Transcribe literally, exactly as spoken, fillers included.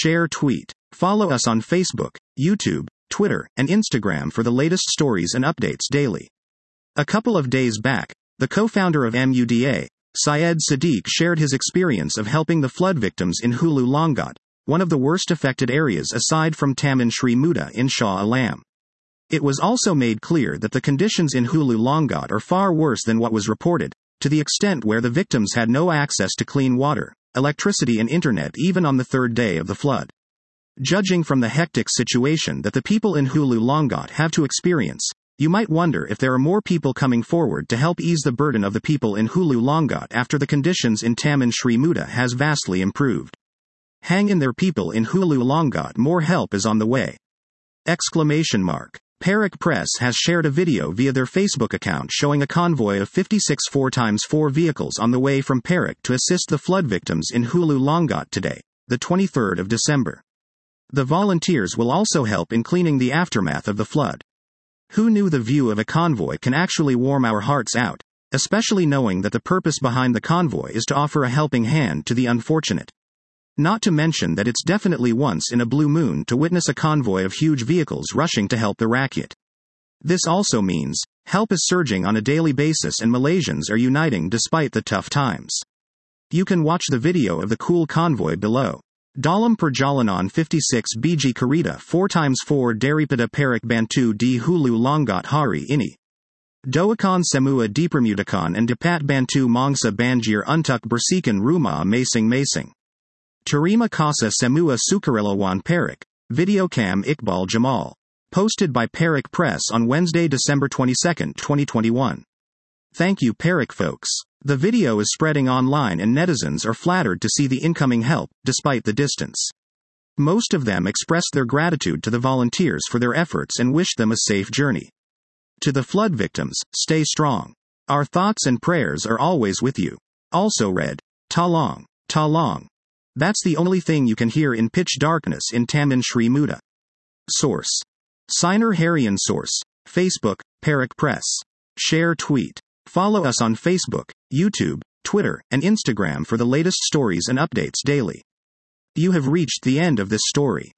share, tweet. Follow us on Facebook, YouTube, Twitter, and Instagram for the latest stories and updates daily. A couple of days back, the co-founder of M U D A, Syed Sadiq, shared his experience of helping the flood victims in Hulu Longot, one of the worst affected areas aside from Taman Sri Muda in Shah Alam. It was also made clear that the conditions in Hulu Longot are far worse than what was reported, to the extent where the victims had no access to clean water, electricity and internet even on the third day of the flood. Judging from the hectic situation that the people in Hulu Longot have to experience, you might wonder if there are more people coming forward to help ease the burden of the people in Hulu Longot after the conditions in Taman Sri Muda has vastly improved. Hang in there, people in Hulu Longot, more help is on the way! Exclamation mark. Perak Press has shared a video via their Facebook account showing a convoy of fifty-six four by four vehicles on the way from Perak to assist the flood victims in Hulu Longot today, the twenty-third of December. The volunteers will also help in cleaning the aftermath of the flood. Who knew the view of a convoy can actually warm our hearts out, especially knowing that the purpose behind the convoy is to offer a helping hand to the unfortunate. Not to mention that it's definitely once in a blue moon to witness a convoy of huge vehicles rushing to help the rakyat. This also means, help is surging on a daily basis and Malaysians are uniting despite the tough times. You can watch the video of the cool convoy below. Dalam Perjalanan fifty-six biji kereta four by four daripada Perak Bantu di Hulu Longot hari ini. Doakan semua dipermudahkan and dapat bantu mangsa banjir untuk bersihkan rumah masing-masing. Terima kasih semua sukarelawan Perak. Videocam Iqbal Jamal. Posted by Perak Press on Wednesday, December twenty-second, twenty twenty-one. Thank you, Perak folks. The video is spreading online and netizens are flattered to see the incoming help, despite the distance. Most of them expressed their gratitude to the volunteers for their efforts and wished them a safe journey. To the flood victims, stay strong. Our thoughts and prayers are always with you. Also read, Tolong, Tolong. That's the only thing you can hear in pitch darkness in Taman Sri Muda. Source. Signer Harian. Source. Facebook, Perak Press. Share, tweet. Follow us on Facebook, YouTube, Twitter, and Instagram for the latest stories and updates daily. You have reached the end of this story.